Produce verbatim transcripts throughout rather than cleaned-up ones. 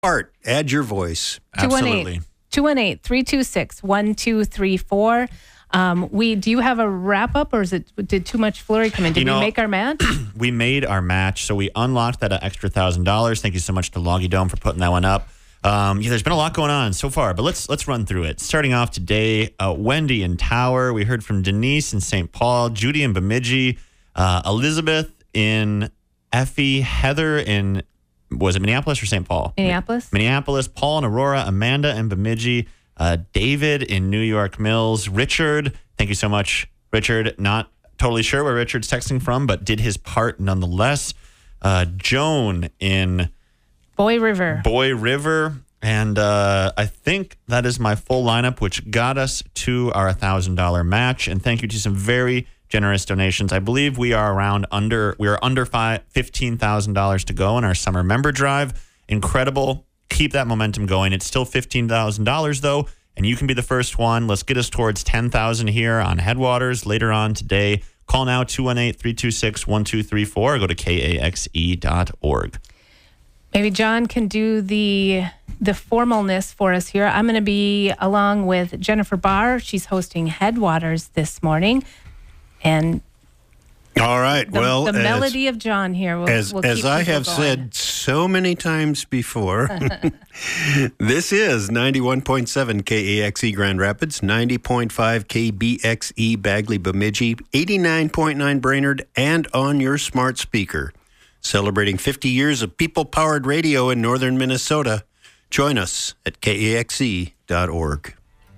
Art, add your voice. Absolutely. two one eight, three two six, one two three four. Um, we do you have a wrap up, or is it did too much flurry come in? Did You know, we make our match? We made our match, so we unlocked that extra thousand dollars. Thank you so much to Loggy Dome for putting that one up. Um, yeah, there's been a lot going on so far, but let's let's run through it. Starting off today, uh, Wendy in Tower. We heard from Denise in Saint Paul, Judy in Bemidji, uh, Elizabeth in Effie, Heather in was it Minneapolis or Saint Paul? Minneapolis. Minneapolis, Paul and Aurora, Amanda in Bemidji, uh, David in New York Mills, Richard. Thank you so much, Richard. Not totally sure where Richard's texting from, but did his part nonetheless. Uh, Joan in Boy River. Boy River. And uh, I think that is my full lineup, which got us to our one thousand dollars match. And thank you to some very generous donations. I believe we are around under, we are under five, fifteen thousand dollars to go in our summer member drive. Incredible. Keep that momentum going. It's still fifteen thousand dollars though, and you can be the first one. Let's get us towards ten thousand dollars here on Headwaters later on today. Call now, two one eight, three two six, one two three four, or go to K A X E dot org. Maybe John can do the the formalness for us here. I'm going to be along with Jennifer Barr. She's hosting Headwaters this morning. And all right, the, well, the as, melody of John here will, as, will as keep I people have going. said so many times before, this is ninety-one point seven K A X E Grand Rapids, ninety point five K B X E Bagley Bemidji, eighty-nine point nine Brainerd, and on your smart speaker. Celebrating fifty years of people-powered radio in northern Minnesota. Join us at K A X E dot org.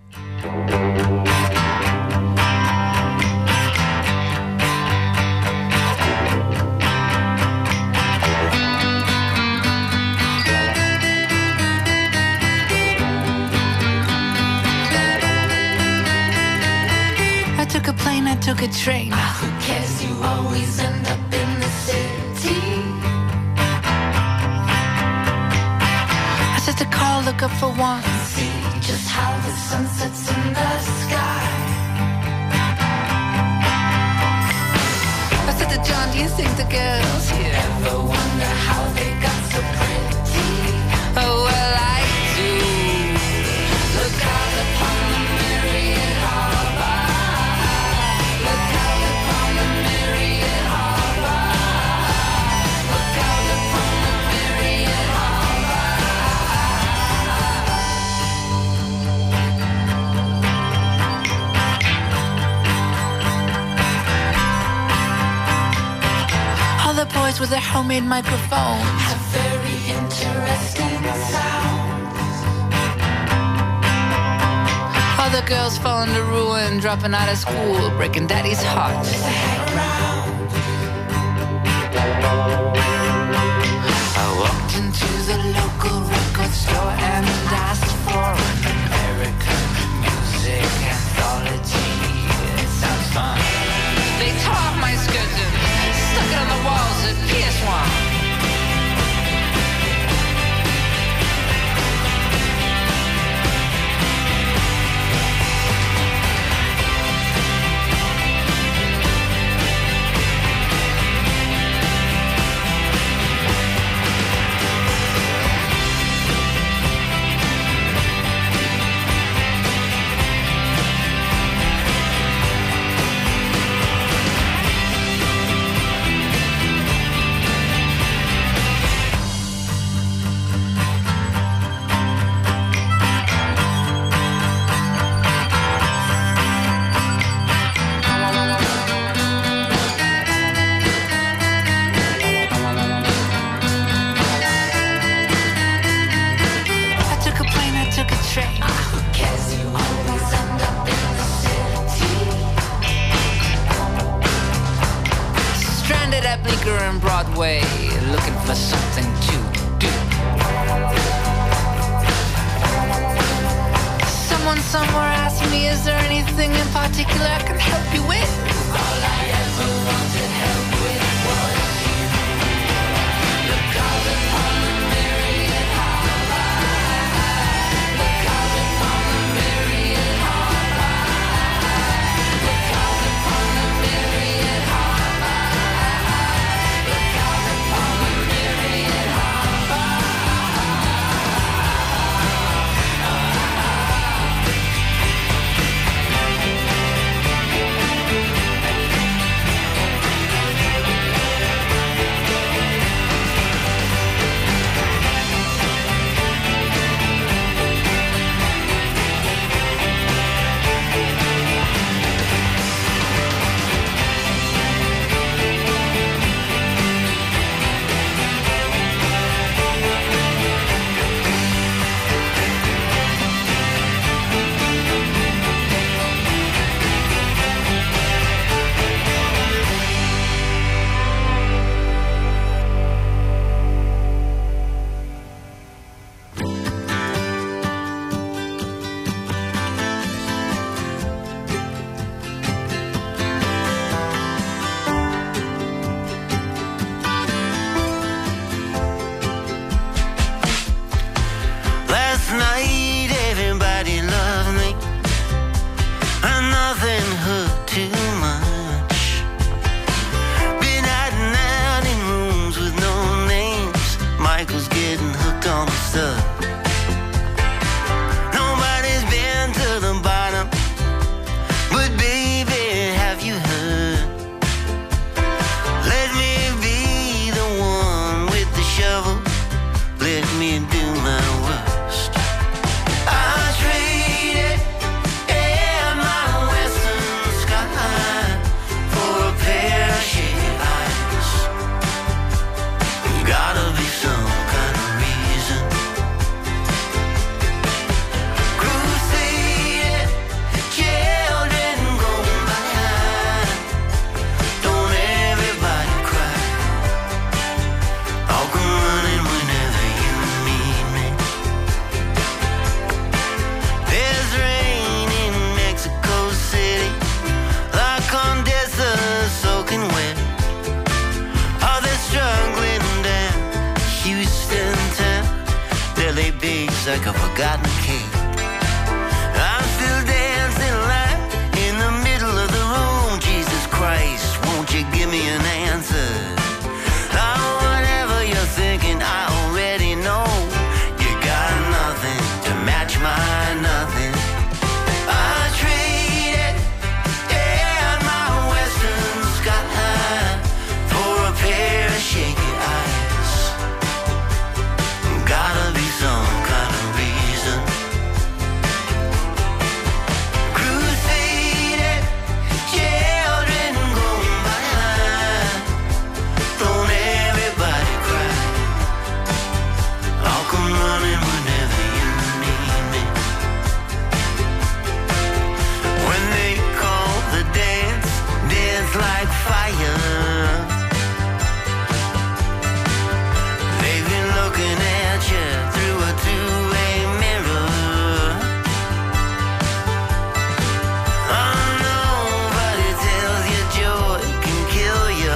I took a plane, I took a train. Ah, who cares? You always end up in the city. I set the car, look up for one. See just how the sun sets in the sky. I said to John, do you think the girls here ever wonder how they got so pretty? Oh, well, I do. Look out upon the myriad harbor. Look out upon the myriad harbor. Look out upon the myriad harbor. All the boys with their homemade microphones have very interesting sounds. All the girls falling to ruin, dropping out of school, breaking daddy's heart just to hang around. I walked into the local record store and asked for an American music anthology. It sounds fun. They tore off my skirts and stuck it on the walls at P S one. I took a plane, I took a train. Ah, who cares? You always end up in the city. Stranded at Bleecker and Broadway, looking for something to do. Someone somewhere asked me, is there anything in particular I can help you with? All I ever wanted help with was you. Look out upon the myriad harbor. Look out upon the myriad harbor. Look out upon the myriad harbor. Look out upon the myriad harbor. bakes like a forgotten cake. I'm still dancing live in the middle of the room. Jesus Christ, won't you give me an answer? Oh, whatever you're thinking, I already know. You got nothing to match my nothing. I traded, yeah, my western sky for a pair of shaky eyes. Gotta be some kind of reason. Crusaded, children going by. Don't everybody cry. I'll come running whenever you need me. When they call the dance, dance like fire. They've been looking at you through a two-way mirror. Oh, nobody tells you joy can kill you.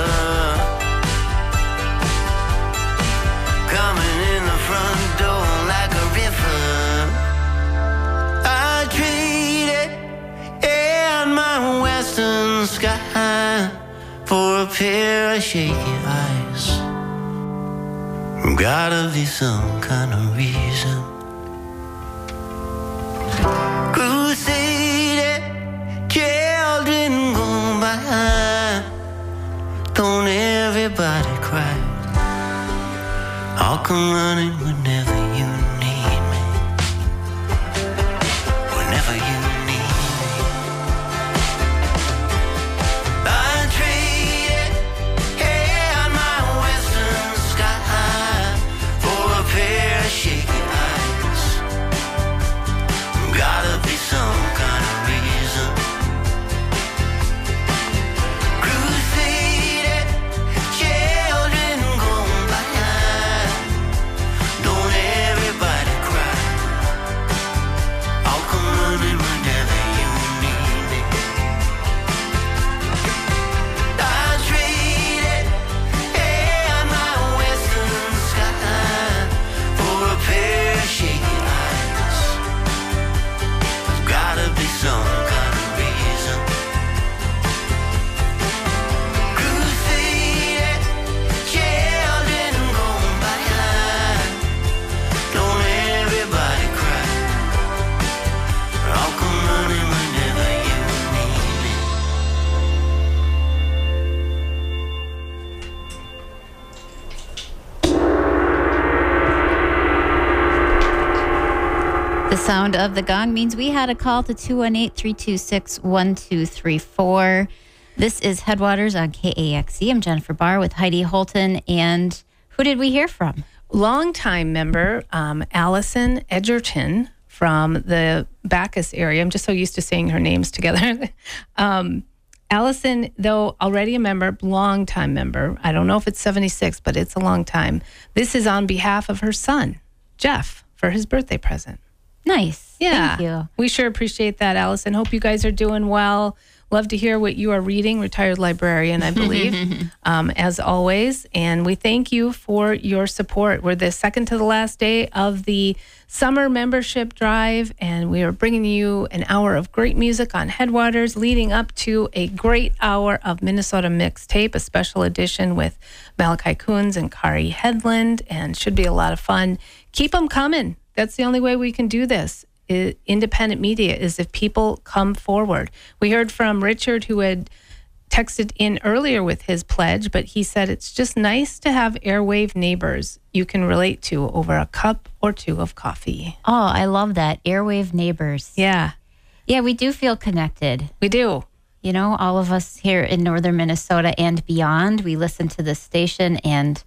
Coming in the front door like a river. I traded and my western sky for a pair of shaky eyes. Gotta be some kind of reason. Crusaded, children go by. Don't everybody cry. I'll come running whenever you need me. Whenever you need me. I traded, yeah, my western sky for a pair of shaky eyes. Gotta be some kind of reason. Crusaded, children going by. Don't everybody cry. I'll come running whenever you need me. I traded, yeah, my western sky for a pair of shaky eyes. There's gotta be some kind of reason. Crusaded, children going by. Don't everybody cry. I'll come running whenever you need me. The sound of the gong means we had a call to two one eight, three two six, one two three four. This is Headwaters on K A X E. I'm Jennifer Barr with Heidi Holton. And who did we hear from? Longtime member um, Allison Edgerton from the Bacchus area. I'm just so used to saying her names together. um, Allison, though already a member, longtime member. I don't know if it's seventy-six, but it's a long time. This is on behalf of her son, Jeff, for his birthday present. Nice. Yeah. Thank you. We sure appreciate that, Allison. Hope you guys are doing well. Love to hear what you are reading. Retired librarian, I believe, um, as always. And we thank you for your support. We're the second to the last day of the summer membership drive, and we are bringing you an hour of great music on Headwaters, leading up to a great hour of Minnesota Mixtape, a special edition with Malachi Coons and Kari Headland, and should be a lot of fun. Keep them coming. That's the only way we can do this. I- independent media is if people come forward. We heard from Richard, who had texted in earlier with his pledge, but he said it's just nice to have airwave neighbors you can relate to over a cup or two of coffee. Oh, I love that. Airwave neighbors. Yeah, Yeah, we do feel connected. we do. You know, all of us here in northern Minnesota and beyond, we listen to this station and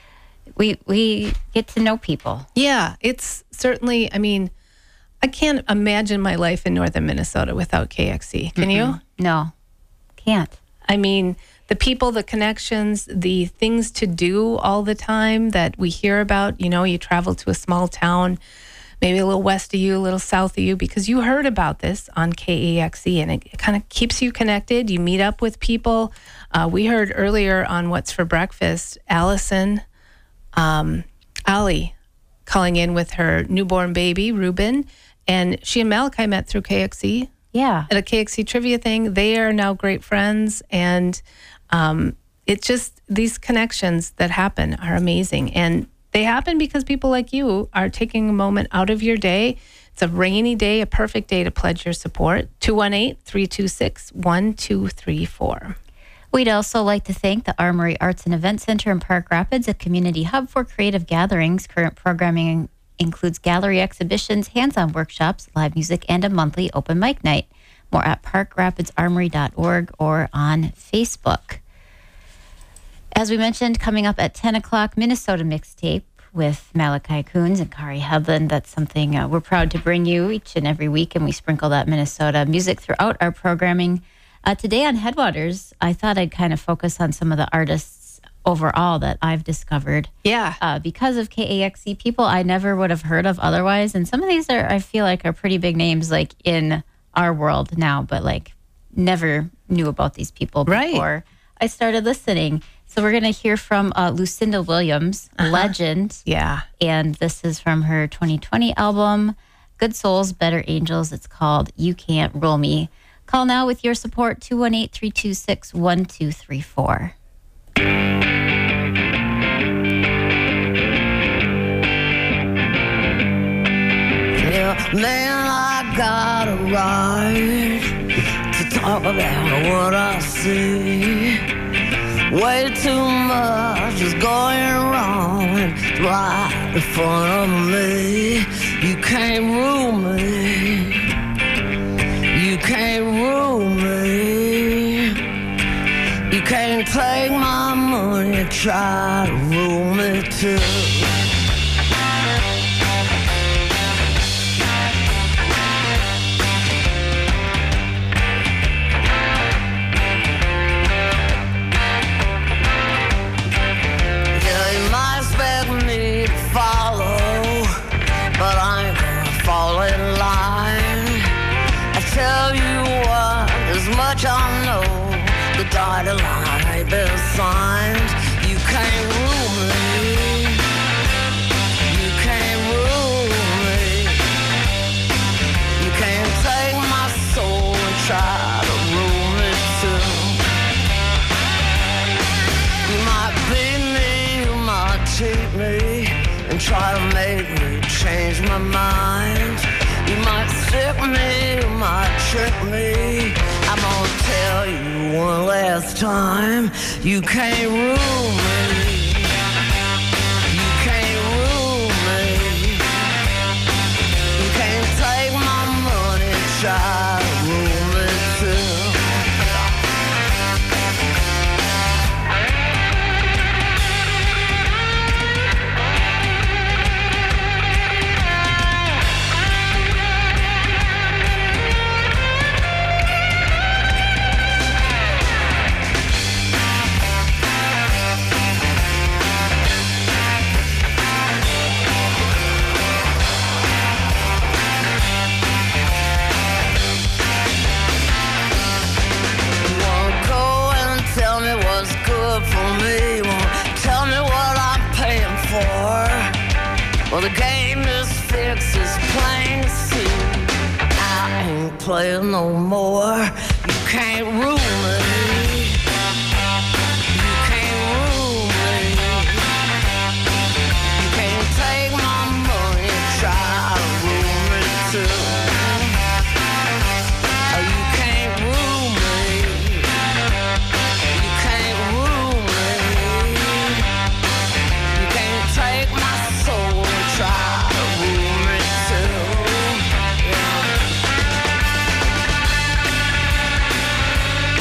we we get to know people. Yeah, it's certainly, I mean, I can't imagine my life in northern Minnesota without K X C. Can you? No, can't. I mean, the people, the connections, the things to do all the time that we hear about. You know, you travel to a small town, maybe a little west of you, a little south of you, because you heard about this on K A X E, and it, it kind of keeps you connected. You meet up with people. Uh, we heard earlier on What's for Breakfast, Allison, um, Ali calling in with her newborn baby, Ruben. And she and Malachi met through K X E Yeah. at a K X E trivia thing. They are now great friends. And um, it's just these connections that happen are amazing. And they happen because people like you are taking a moment out of your day. It's a rainy day, a perfect day to pledge your support. two one eight, three two six, one two three four. We'd also like to thank the Armory Arts and Event Center in Park Rapids, a community hub for creative gatherings. Current programming includes gallery exhibitions, hands-on workshops, live music, and a monthly open mic night. More at park rapids armory dot org or on Facebook. As we mentioned, coming up at ten o'clock, Minnesota Mixtape with Malachi Coons and Kari Hedlund. That's something uh, we're proud to bring you each and every week, and we sprinkle that Minnesota music throughout our programming. Uh, today on Headwaters, I thought I'd kind of focus on some of the artists overall that I've discovered. Yeah. Uh, because of K A X E, people I never would have heard of otherwise. And some of these are, I feel like, are pretty big names, like in our world now, but like never knew about these people Right. before I started listening. So we're going to hear from uh, Lucinda Williams, Uh-huh. legend. Yeah. And this is from her twenty twenty album, Good Souls, Better Angels. It's called You Can't Rule Me. Call now with your support, two one eight, three two six, one two three four. Yeah, man, I got a right to talk about what I see. Way too much is going wrong right in front of me. You can't rule me. You can't rule me. You can't take my money, try to rule me too. Tell you what, as much I know, the dotted line ain't been signed. You can't rule me. You can't rule me. You can't take my soul and try to rule me too. You might beat me, you might cheat me, and try to make me change my mind. You might stick me, you might trick me. I'm gonna tell you one last time, you can't rule me. You can't rule me. You can't take my money, try to rule me too. Well, the game is fixed, it's plain to see. I ain't playing no more. You can't rule me. You can't rule me. You can't take my money, try to rule me too. You can't rule me. You can't rule me. You can't take my soul. Try to rule me too. Yeah.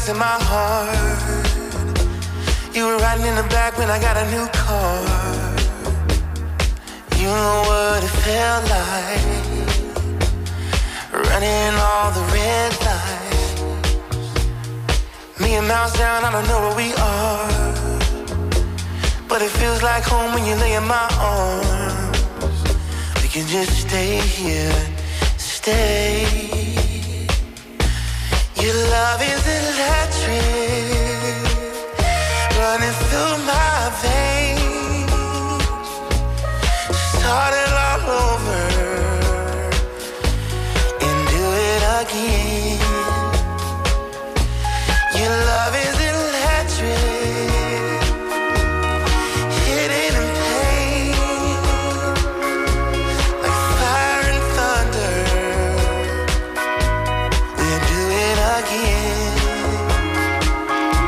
in my heart. You were riding in the back when I got a new car. You know what it felt like, running all the red lights. Me and miles down, I don't know where we are, but it feels like home when you lay in my arms. We can just stay here, stay. Your love is electric, running through my veins. Start it all over and do it again. Your love is electric, hidden in pain, like fire and thunder. We'll do it again.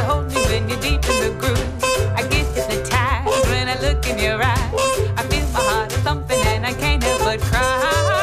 hold me when you're deep in the groove. I get hypnotized when I look in your eyes. I feel my heart thumping and I can't help but cry.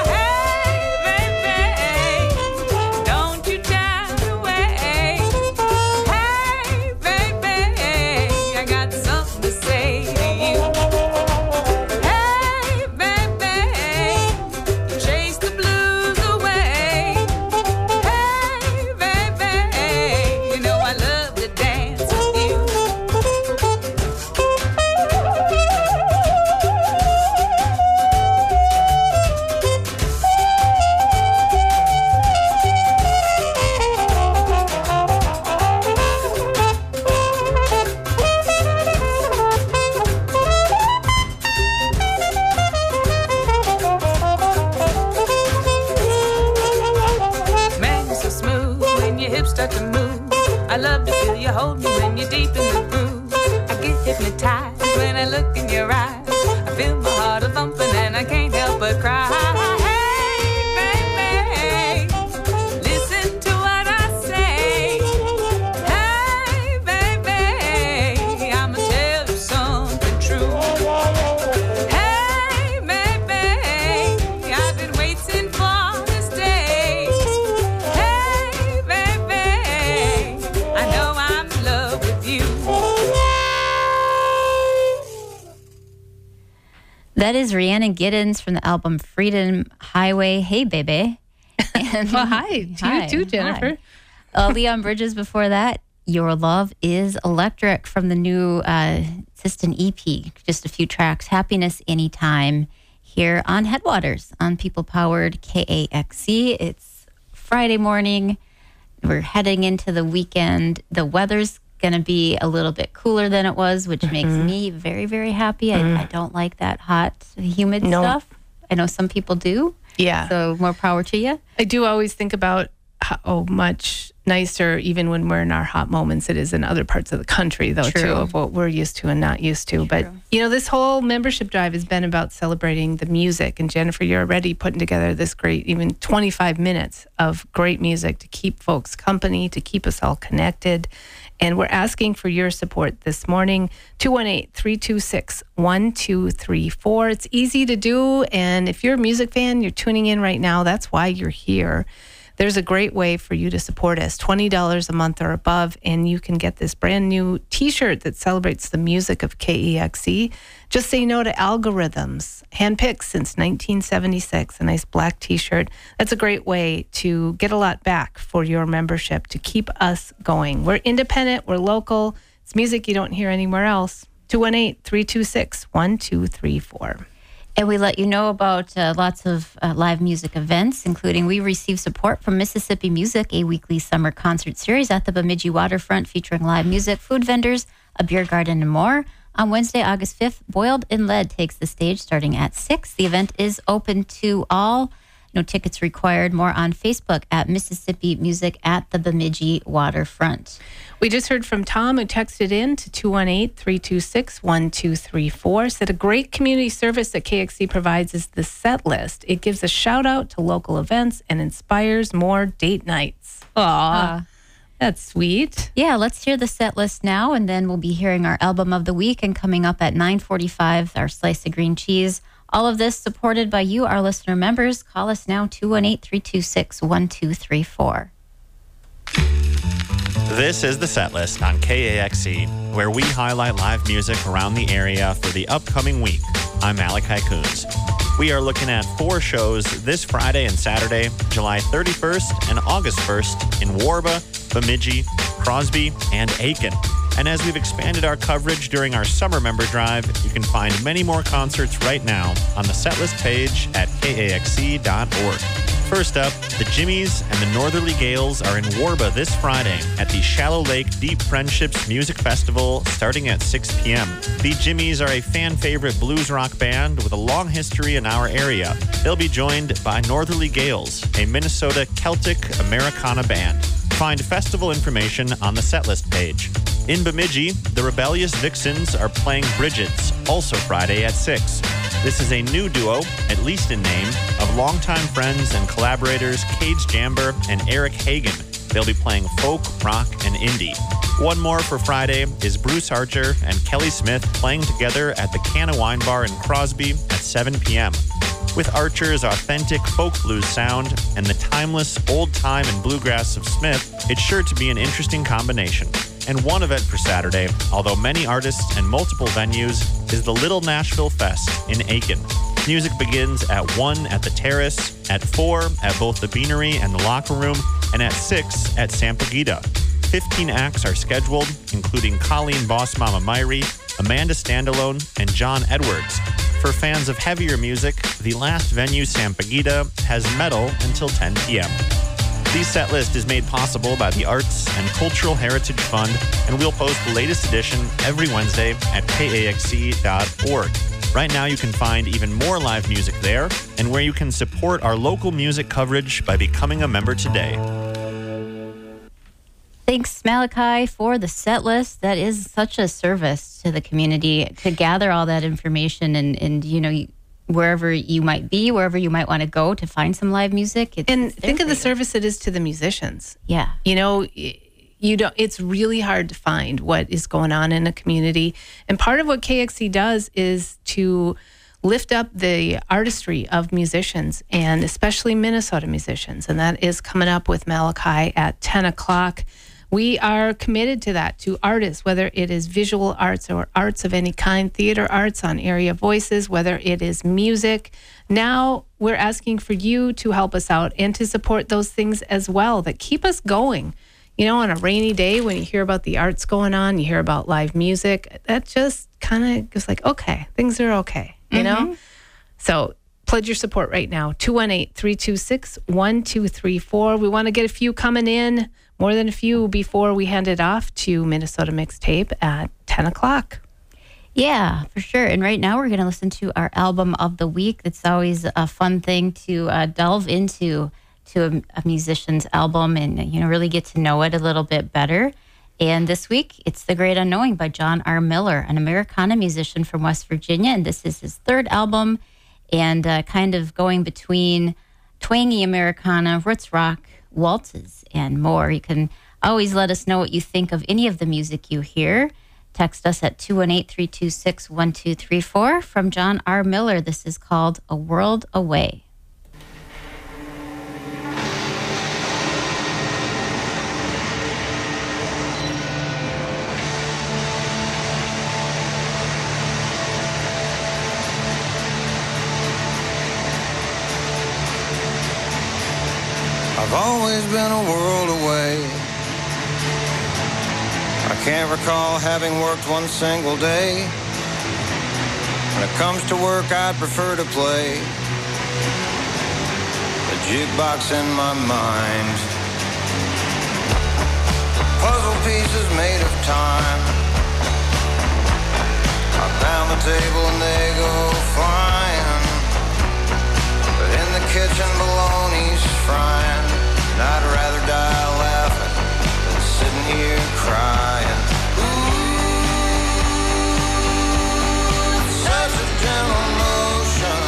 That is Rhiannon Giddens from the album Freedom Highway. Hey, baby. And well, hi to hi, you too, Jennifer. Uh, Leon Bridges before that. Your Love is Electric from the new uh, Siston E P. Just a few tracks. Happiness Anytime here on Headwaters on People Powered K A X C. It's Friday morning. We're heading into the weekend. The weather's going to be a little bit cooler than it was, which mm-hmm. makes me very, very happy. Mm. I, I don't like that hot, humid no. stuff. I know some people do. Yeah. So more power to you. I do always think about how much nicer, even when we're in our hot moments, it is in other parts of the country, though, True. too, of what we're used to and not used to. True. But, you know, this whole membership drive has been about celebrating the music. And Jennifer, you're already putting together this great, even twenty-five minutes of great music to keep folks company, to keep us all connected. And we're asking for your support this morning, two one eight, three two six, one two three four. It's easy to do. And if you're a music fan, you're tuning in right now, that's why you're here. There's a great way for you to support us, twenty dollars a month or above, and you can get this brand new T-shirt that celebrates the music of K E X E. Just Say No to Algorithms, handpicked since nineteen seventy-six, a nice black T-shirt. That's a great way to get a lot back for your membership to keep us going. We're independent, we're local. It's music you don't hear anywhere else. two one eight, three two six, one two three four. And we let you know about uh, lots of uh, live music events, including we receive support from Mississippi Music, a weekly summer concert series at the Bemidji Waterfront featuring live music, food vendors, a beer garden, and more. On Wednesday, August fifth, Boiled in Lead takes the stage starting at six. The event is open to all. No tickets required. More on Facebook at Mississippi Music at the Bemidji Waterfront. We just heard from Tom, who texted in to two one eight, three two six, one two three four, said a great community service that K X C provides is the set list. It gives a shout out to local events and inspires more date nights. Aw, uh, that's sweet. Yeah, let's hear the set list now, and then we'll be hearing our album of the week, and coming up at nine forty-five, our slice of green cheese. All of this supported by you, our listener members. Call us now, two one eight, three two six, one two three four. This is the set list on K A X E, where we highlight live music around the area for the upcoming week. I'm Malachi Coons. We are looking at four shows this Friday and Saturday, July thirty-first and August first in Warba, Bemidji, Crosby, and Aiken. And as we've expanded our coverage during our summer member drive, you can find many more concerts right now on the setlist page at K A X C dot org. First up, the Jimmies and the Northerly Gales are in Warba this Friday at the Shallow Lake Deep Friendships Music Festival starting at six p.m. The Jimmies are a fan-favorite blues rock band with a long history in our area. They'll be joined by Northerly Gales, a Minnesota Celtic Americana band. Find festival information on the setlist page. In Bemidji, the Rebellious Vixens are playing Bridget's, also Friday at six. This is a new duo, at least in name, of longtime friends and collaborators Cage Jamber and Eric Hagen. They'll be playing folk, rock, and indie. One more for Friday is Bruce Archer and Kelly Smith playing together at the Canna Wine Bar in Crosby at seven p.m. With Archer's authentic folk blues sound and the timeless old time and bluegrass of Smith, it's sure to be an interesting combination. And one event for Saturday, although many artists and multiple venues, is the Little Nashville Fest in Aiken. Music begins at one at the Terrace, at four at both the Beanery and the Locker Room, and at six at Sampaguita. fifteen acts are scheduled, including Colleen Boss Mama Myrie, Amanda Standalone, and John Edwards. For fans of heavier music, the last venue, Sampaguita, has metal until ten p.m. The set list is made possible by the Arts and Cultural Heritage Fund, and we'll post the latest edition every Wednesday at K A X C dot org. Right now, you can find even more live music there, and where you can support our local music coverage by becoming a member today. Thanks, Malachi, for the set list. That is such a service to the community to gather all that information and, and you know, wherever you might be, wherever you might want to go to find some live music. It's, And it's there think of for the you. service it is to the musicians. Yeah. You know, you don't. It's really hard to find what is going on in a community. And part of what K X C does is to lift up the artistry of musicians, and especially Minnesota musicians. And that is coming up with Malachi at ten o'clock. We are committed to that, to artists, whether it is visual arts or arts of any kind, theater arts on Area Voices, whether it is music. Now we're asking for you to help us out and to support those things as well that keep us going. You know, on a rainy day when you hear about the arts going on, you hear about live music, that just kind of goes like, okay, things are okay, you know? So pledge your support right now, two one eight, three two six, one two three four. We want to get a few coming in, more than a few, before we hand it off to Minnesota Mixtape at ten o'clock. Yeah, for sure. And right now we're going to listen to our album of the week. It's always a fun thing to uh, delve into to a, a musician's album and, you know, really get to know it a little bit better. And this week, it's The Great Unknowing by John R. Miller, an Americana musician from West Virginia. And this is his third album, and uh, kind of going between twangy Americana, roots rock, waltzes, and more. You can always let us know what you think of any of the music you hear. Text us at two one eight, three two six, one two three four. From John R. Miller, this is called A World Away. I've always been a world away. I can't recall having worked one single day. When it comes to work, I'd prefer to play the jukebox in my mind. Puzzle pieces made of time. I pound the table and they go flying. But in the kitchen, bologna's frying. And I'd rather die laughing than sitting here crying. Ooh, it's such a gentle motion.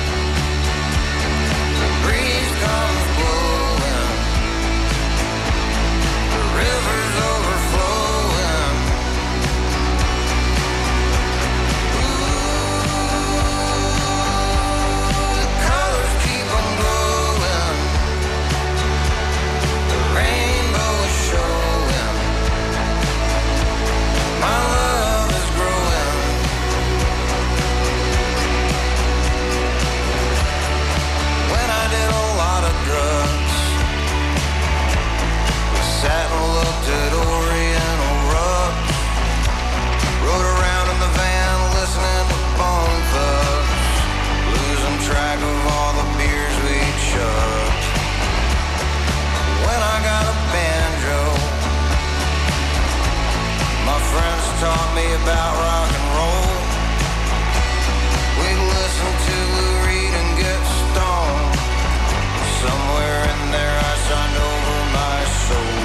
The breeze comes blowing. The river's overflowing. Ooh, the colors keep on glowing. The rainbow is showing. My love is growing. When I did a lot of drugs, we sat and looked at Oriental rugs. Rode around in the van listening to Bone Thugs, losing track of all the beers we chugged. When I got a banjo, my friends taught me about rock and roll. We'd listen to Lou Reed and get stoned. Somewhere in there I signed over my soul.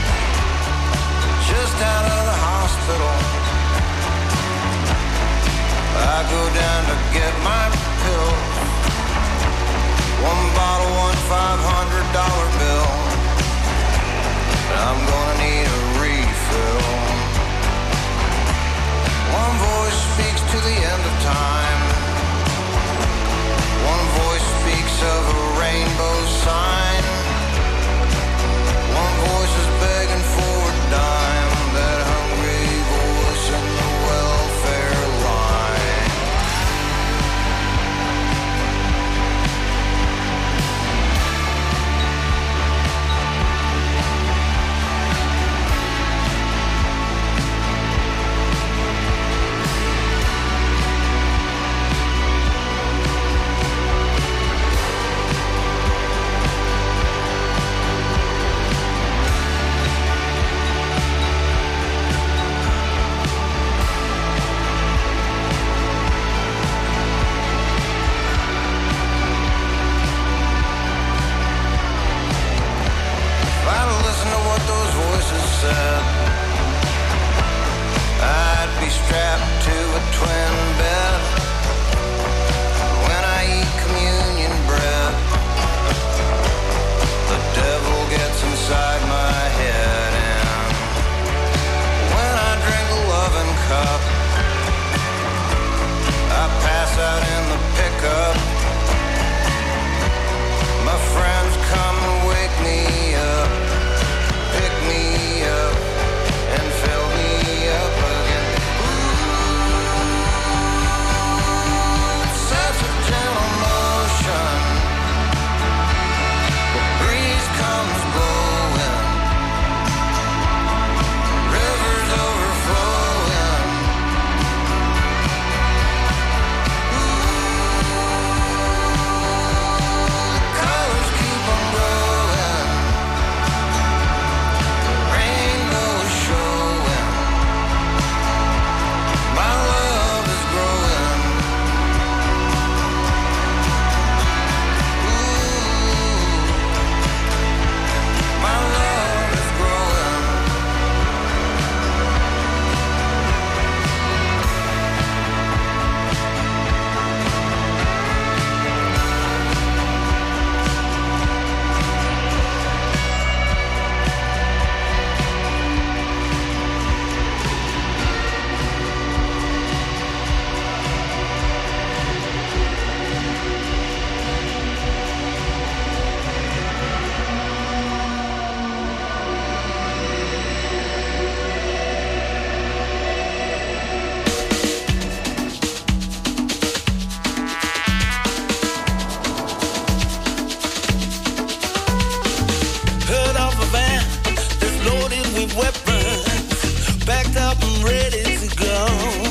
Just out of the hospital, I go down to get my pills. One bottle, one five hundred dollar bill. I'm gonna need a refill. One voice speaks to the end of time. One voice speaks of a rainbow sign. One voice is begging for a dime. That hungry voice in the welfare line. If I'd listened to what those voices said, I'd be strapped to a twin bed. When I eat communion bread, the devil gets inside my head. And when I drink a loving cup, I pass out in the pickup. My friends come and wake me up, pick me up, and fill me up again. Ooh, such a gentle motion. The breeze comes blowing, rivers overflowing. Colors keep on growing, rainbow is showing. My love is growing. Ooh, my love is growing. Heard of a van that's loaded with weapons, backed up and ready to go.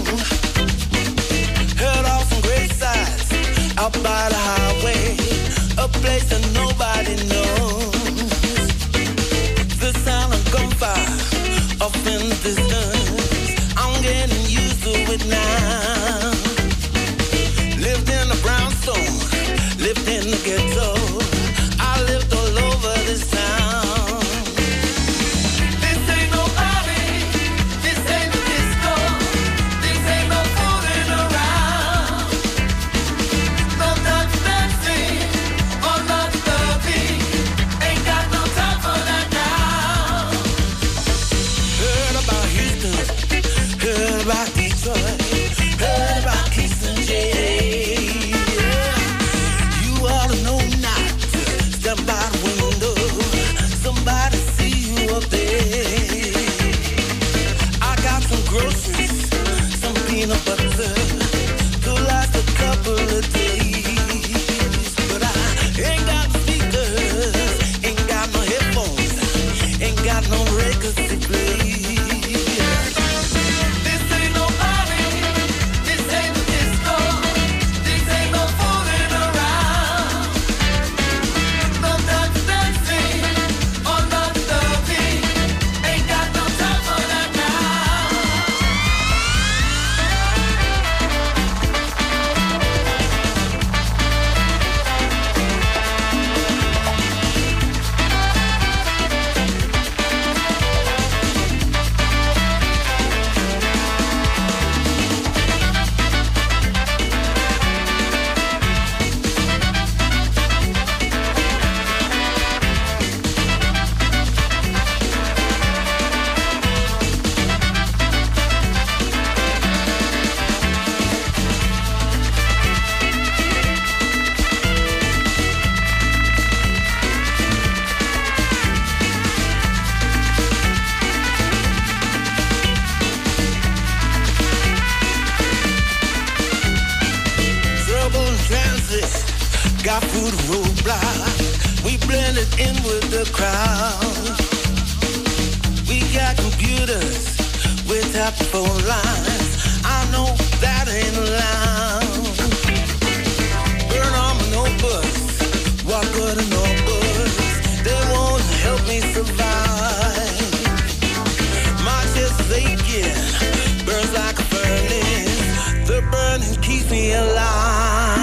Heard off from great sides, out by the highway, a place that nobody knows. The sound of gunfire off in the distance, I'm getting used to it now. Lived in a brownstone, lived in the ghetto. I lived all over this town. This ain't no party, this ain't a disco, this ain't no fooling around. No touch dancing or not loving, ain't got no time for that now. Heard about Houston, heard about Detroit, heard about Kingston, J A. You ought to know not to step by the window. Somebody see you up there. I got some groceries, some peanut butter to last a couple of days. But I ain't got speakers, ain't got no headphones, ain't got no records to play. This ain't no party, this ain't a disco, this ain't no fooling around. No touch dancing or not loving, ain't got no time for that now. drive through the roadblock. We blended in with the crowd. We got computers with top phone lines. I know that ain't allowed. Burn on my notebooks, what good are notebooks? They won't help me survive. My chest is aching, burns like a furnace. The burning keeps me alive.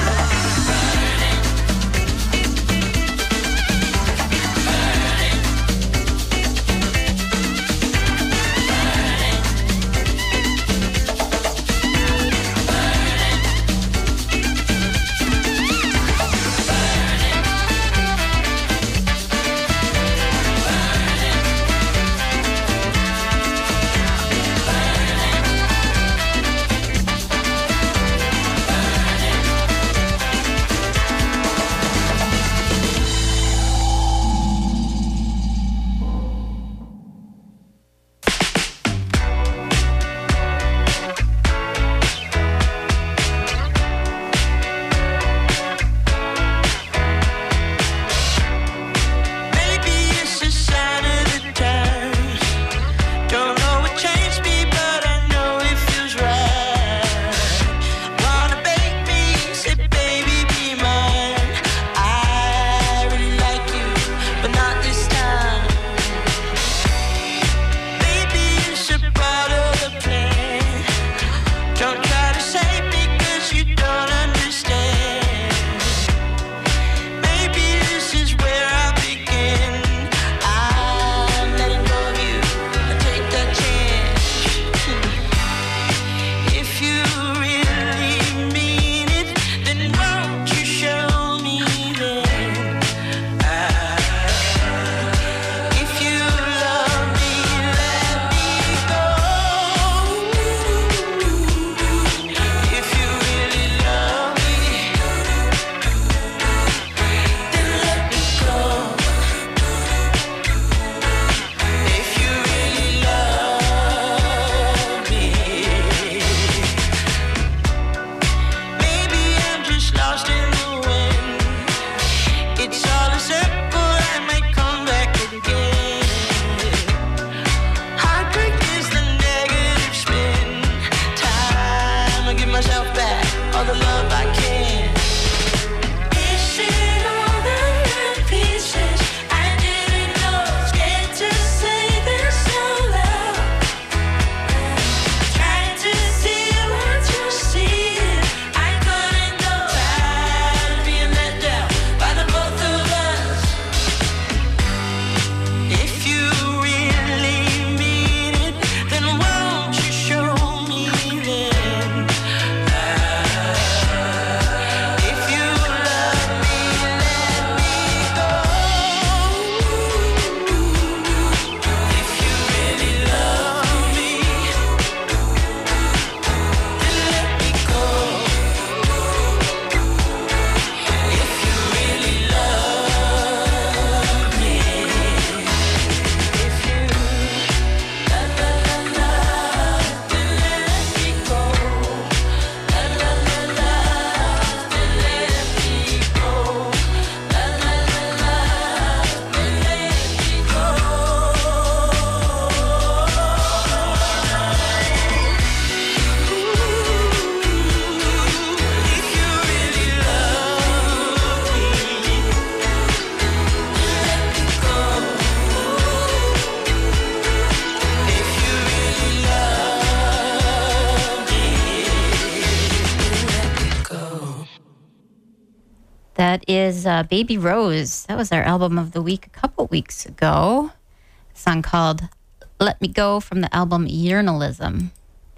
That is uh, Baby Rose. That was our album of the week a couple weeks ago. A song called Let Me Go from the album Yearnalism.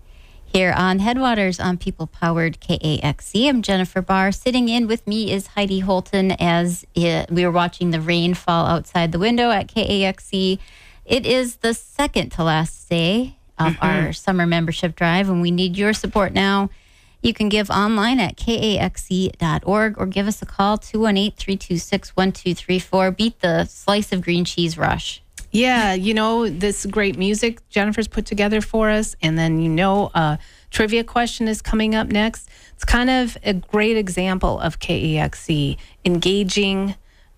Here on Headwaters on People-Powered K A X C, I'm Jennifer Barr. Sitting in with me is Heidi Holton as it, we were watching the rain fall outside the window at K A X C. It is the second to last day of mm-hmm. our summer membership drive, and we need your support now. You can give online at K A X C dot org or give us a call, two one eight, three two six, one two three four. Beat the slice of green cheese rush. Yeah, you know, this great music Jennifer's put together for us. And then, you know, a trivia question is coming up next. It's kind of a great example of K A X E engaging,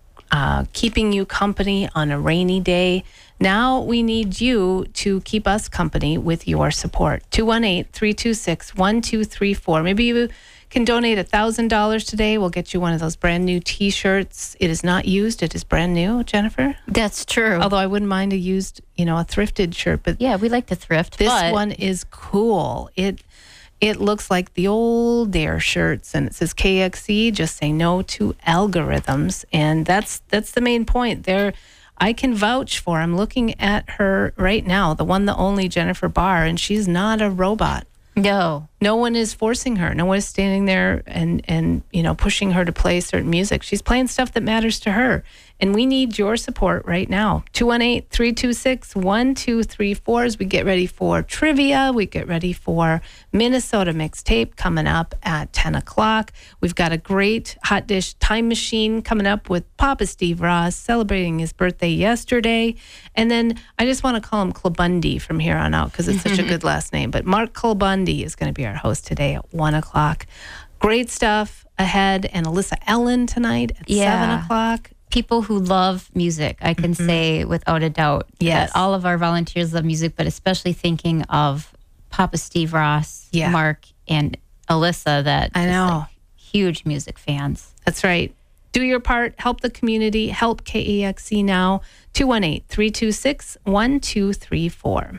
uh, keeping you company on a rainy day. Now we need you to keep us company with your support. two one eight, three two six, one two three four. Maybe you can donate one thousand dollars today. We'll get you one of those brand new T-shirts. It is not used. It is brand new, Jennifer. That's true. Although I wouldn't mind a used, you know, a thrifted shirt. But yeah, we like to thrift. this but one is cool. It it looks like the old Dare shirts, and it says K X E, just say no to algorithms. And that's that's the main point there. I can vouch for, I'm looking at her right now, the one, the only Jennifer Barr, and she's not a robot. No. No one is forcing her. No one is standing there and, and, you know, pushing her to play certain music. She's playing stuff that matters to her. And we need your support right now. two one eight, three two six, one two three four as we get ready for trivia. We get ready for Minnesota Mixtape coming up at ten o'clock. We've got a great Hot Dish Time Machine coming up with Papa Steve Ross celebrating his birthday yesterday. And then I just want to call him Clubundy from here on out because it's such a good last name. But Mark Clubundy is going to be our host today at one o'clock. Great stuff ahead. And Alyssa Ellen tonight at Yeah. seven o'clock. People who love music, I can Mm-hmm. say without a doubt Yes. that all of our volunteers love music, but especially thinking of Papa Steve Ross, Yeah. Mark, and Alyssa, that I just, know. like, huge music fans. That's right. Do your part. Help the community. Help K A X E now. two one eight, three two six, one two three four.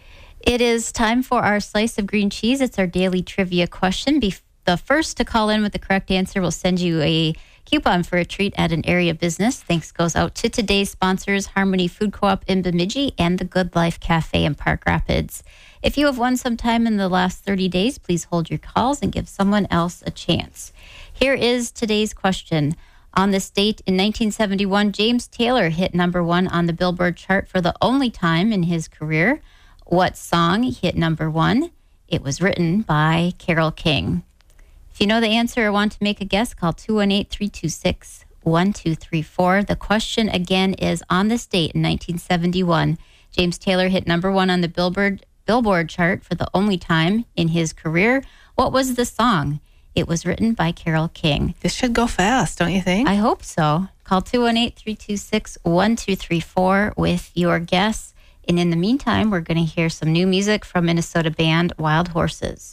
It is time for our slice of green cheese. It's our daily trivia question. Be- the first to call in with the correct answer will send you a coupon for a treat at an area business. Thanks goes out to today's sponsors, Harmony Food Co-op in Bemidji and the Good Life Cafe in Park Rapids. If you have won sometime in the last thirty days, please hold your calls and give someone else a chance. Here is today's question. On this date in nineteen seventy-one, James Taylor hit number one on the Billboard chart for the only time in his career. What song hit number one? It was written by Carole King. If you know the answer or want to make a guess, call two one eight, three two six, one two three four. The question again is, on this date in nineteen seventy-one, James Taylor hit number one on the Billboard Billboard chart for the only time in his career. What was the song? It was written by Carole King. This should go fast, don't you think? I hope so. Call two one eight, three two six, one two three four with your guess. And in the meantime, we're going to hear some new music from Minnesota band Wild Horses.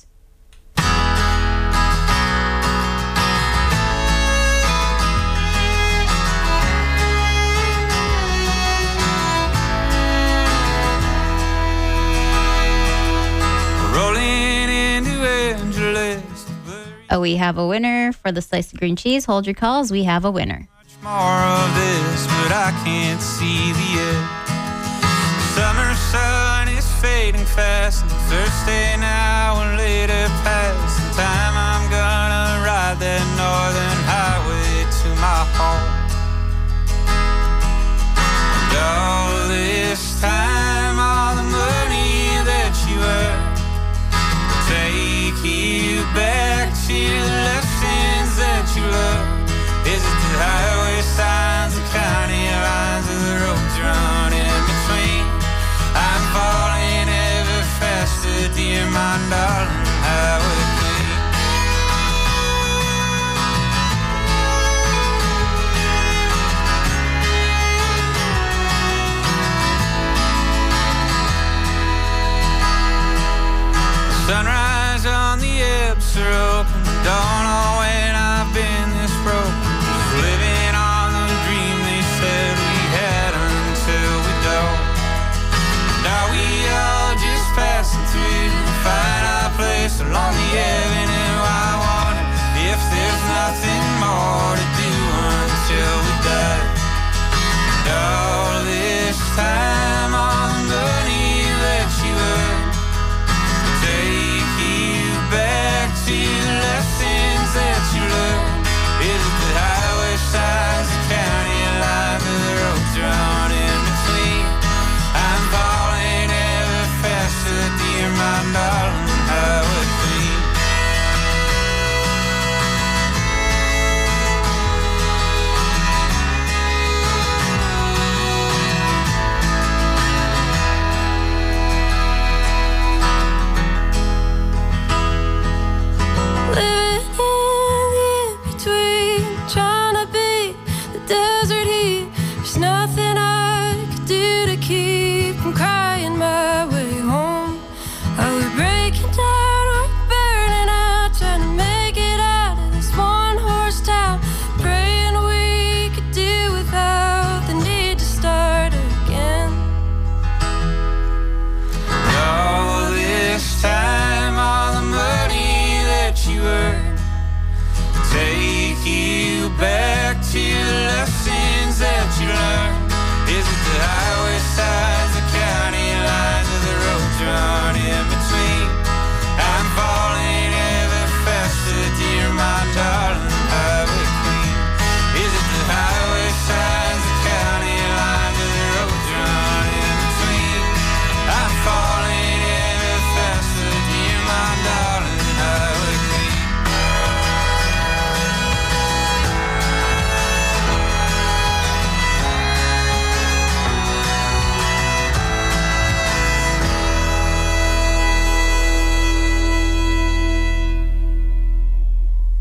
Rolling into Angeles. Oh, we have a winner for the slice of green cheese. Hold your calls. We have a winner. More of this, but I can't see the end. Summer sun is fading fast, and the first day now and later past. In time I'm gonna ride that northern highway to my home. And all this time, all the money that you earn take you back to the lessons that you learned. Is it the highway signs, the county lines, or the roads you run in between? I'm falling ever faster, dear my darling highway queen. Sunrise on the Ebbs are open. Don't know when I've been this broken. Just living on the dream they said we had until we don't. Now we all just passing through, find our place along the avenue. I wonder if there's nothing more to do until we die. And all this time on the money that you earned take you back to the lessons that you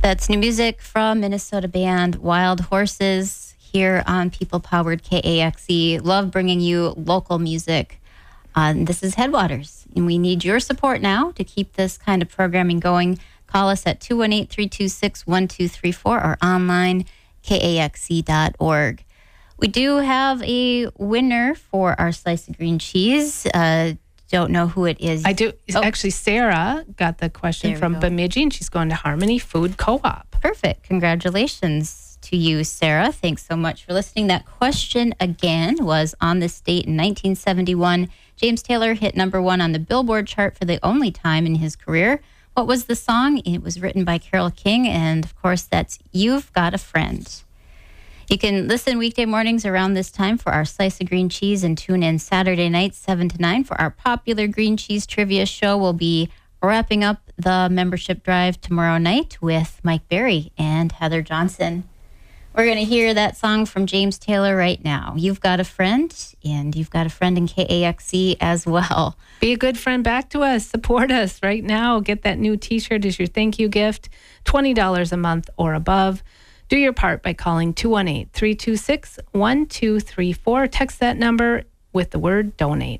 That's new music from Minnesota band Wild Horses here on People Powered K A X E. Love bringing you local music. Uh, this is Headwaters, and we need your support now to keep this kind of programming going. Call us at two one eight, three two six, one two three four or online, K A X E dot org. We do have a winner for our slice of green cheese. Uh, don't know who it is. I do. Oh. Actually, Sarah got the question There we from go. Bemidji, and she's going to Harmony Food Co-op. Perfect. Congratulations to you, Sarah. Thanks so much for listening. That question again was, on this date in nineteen seventy-one, James Taylor hit number one on the Billboard chart for the only time in his career. What was the song? It was written by Carole King, and of course, that's You've Got a Friend. You can listen weekday mornings around this time for our Slice of Green Cheese, and tune in Saturday nights, seven to nine, for our popular green cheese trivia show. We'll be wrapping up the membership drive tomorrow night with Mike Berry and Heather Johnson. We're going to hear that song from James Taylor right now. You've Got a Friend, and you've got a friend in K A X E as well. Be a good friend back to us. Support us right now. Get that new T-shirt as your thank you gift, twenty dollars a month or above. Do your part by calling two one eight, three two six, one two three four. Text that number with the word donate.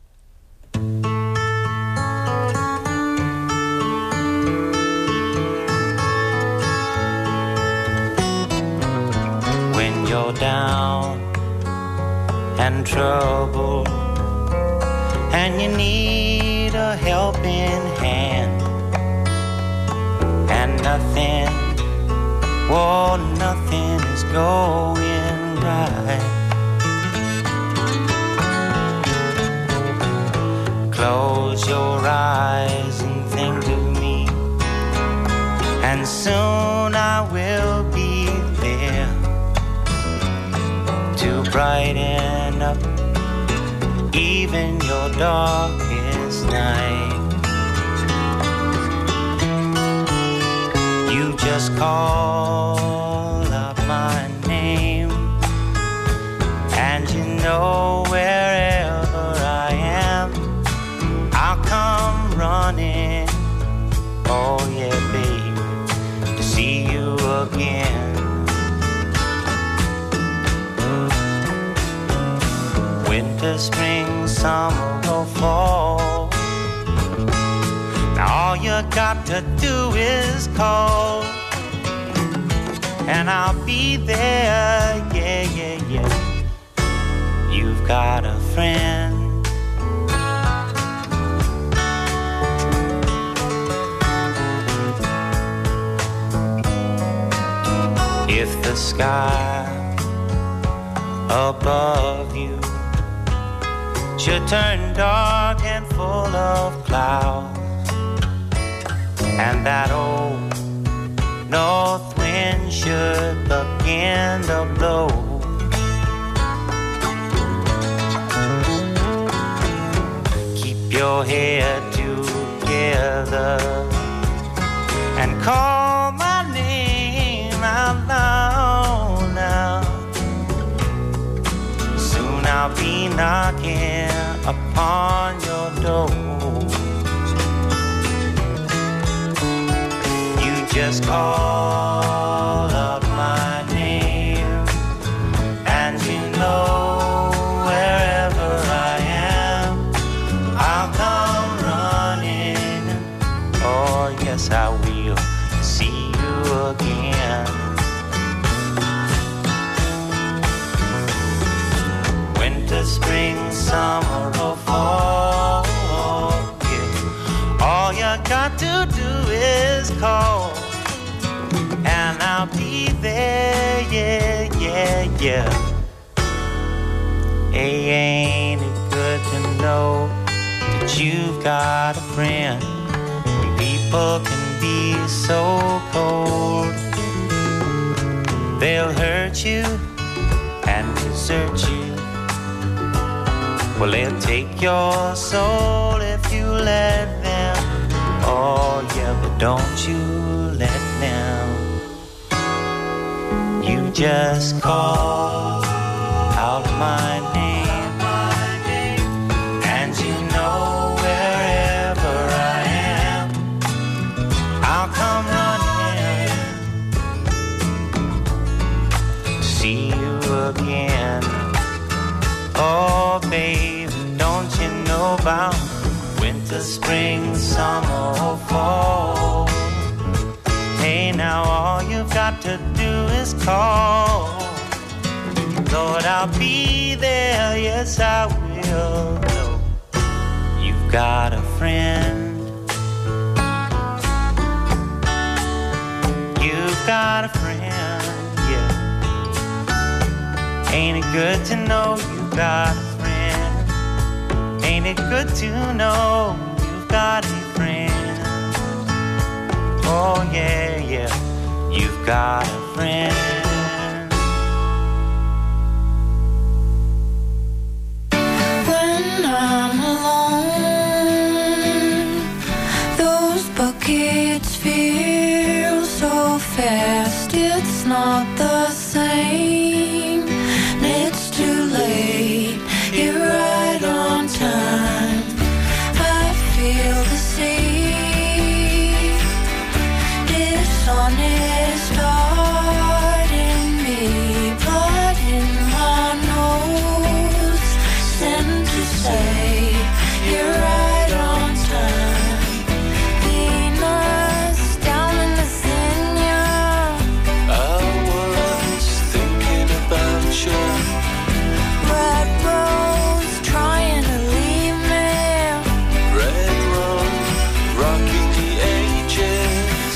When you're down and troubled and you need a helping hand, and nothing, oh, nothing is going right. Close your eyes and think of me, and soon I will be there to brighten up even your darkest night. You just call out my name, and you know wherever I am, I'll come running, oh yeah, baby, to see you again. Winter, spring, summer, or fall, now all you got to do is call, and I'll be there, yeah, yeah, yeah. You've got a friend. If the sky above you should turn dark and full of clouds, and that old north wind should begin to blow, keep your head together and call my name out loud now. Soon I'll be knocking upon your door. You just call out my name, and you know wherever I am, I'll come running. Oh yes, I will see you again. Winter, spring, summer, or fall, yeah. All you got to do is call, and I'll be there, yeah, yeah, yeah. Hey, ain't it good to know that you've got a friend when people can be so cold? They'll hurt you and desert you. Well, they'll take your soul if you let them. Oh, yeah, but don't you let them. You just call out my name, and you know wherever I am, I'll come running. rain, summer or fall. Hey, now all you've got to do is call. Lord, I'll be there, yes I will. No, you've got a friend. You've got a friend, yeah. Ain't it good to know you've got a friend? Ain't it good to know you've got a friend? Oh yeah, yeah, you've got a friend. When I'm alone, those buckets feel so fast. It's not the same. It's too late. You're right on time. I feel the sea. Dishonest heart in me, blood in my nose. Sent to say you're right on time. Venus down in the Xenia. I was thinking about you. Red rose trying to leave me. Red rum, rocking the ages.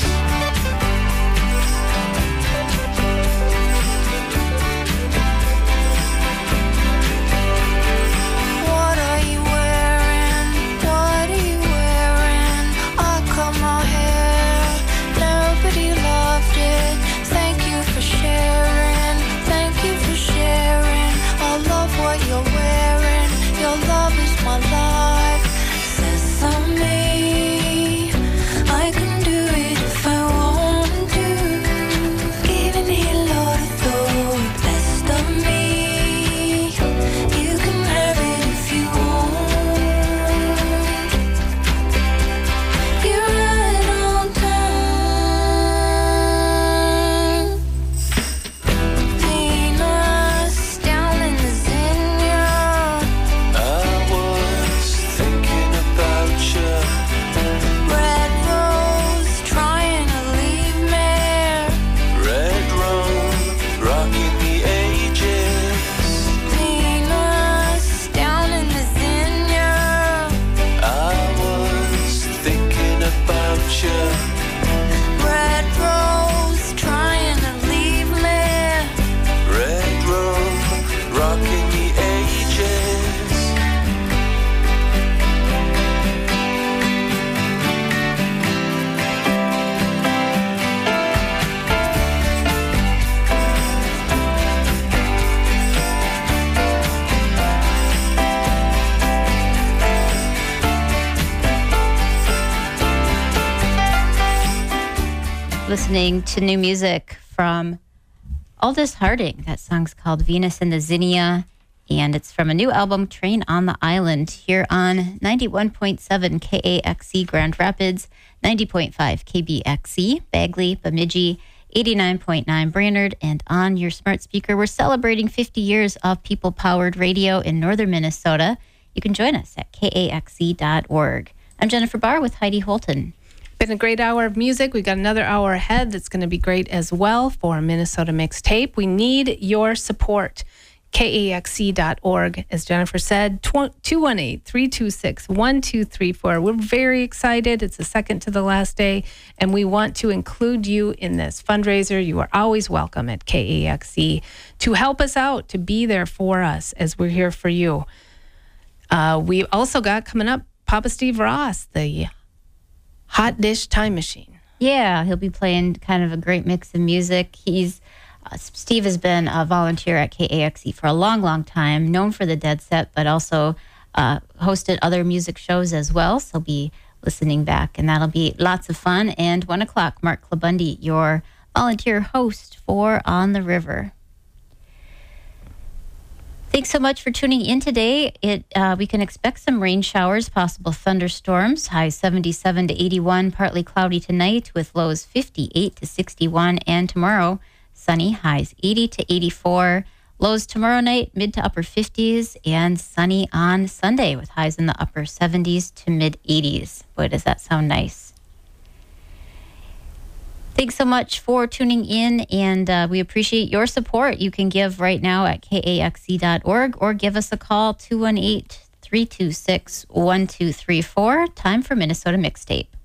What are you wearing? What are you wearing? I cut my hair. Nobody loved it. Thank you for sharing. Thank you for sharing. I love what you're wearing. Your love is my life. Sesame. I can do it if I want to. Giving you a lot of thought. Best of me. You can have it if you want. You're right on time. Venus down in the Xenia. I was thinking about you. Red rose trying to leave me. Red rum, rocking the ages. Venus down in the Xenia. I was thinking about you. Red rose trying to leave me. Red rum, rocking the ages. Listening to new music from Aldous Harding. That song's called Venus in the Xenia, and it's from a new album, Train on the Island, here on ninety-one point seven K A X E Grand Rapids, ninety point five K B X E Bagley, Bemidji, eighty-nine point nine Brainerd, and on your smart speaker. We're celebrating fifty years of people-powered radio in northern Minnesota. You can join us at K A X E dot org. I'm Jennifer Barr with Heidi Holton. Been a great hour of music. We've got another hour ahead that's going to be great as well for Minnesota Mixtape. We need your support. K A X E dot org, as Jennifer said, two one eight, three two six, one two three four. We're very excited. It's the second to the last day, and we want to include you in this fundraiser. You are always welcome at K A X E to help us out, to be there for us as we're here for you. Uh, we also got coming up Papa Steve Ross, the Hot Dish Time Machine. Yeah, he'll be playing kind of a great mix of music. He's uh, Steve has been a volunteer at K A X E for a long, long time, known for the Dead Set, but also uh, hosted other music shows as well. So be listening back, and that'll be lots of fun. And one o'clock, Mark Klabundy, your volunteer host for On the River. Thanks so much for tuning in today. It uh, we can expect some rain showers, possible thunderstorms. Highs seventy-seven to eighty-one, partly cloudy tonight with lows fifty-eight to sixty-one. And tomorrow, sunny, highs eighty to eighty-four. Lows tomorrow night, mid to upper fifties, and sunny on Sunday with highs in the upper seventies to mid eighties. Boy, does that sound nice. Thanks so much for tuning in, and uh, we appreciate your support. You can give right now at K A X E dot org or give us a call, two one eight, three two six, one two three four. Time for Minnesota Mixtape.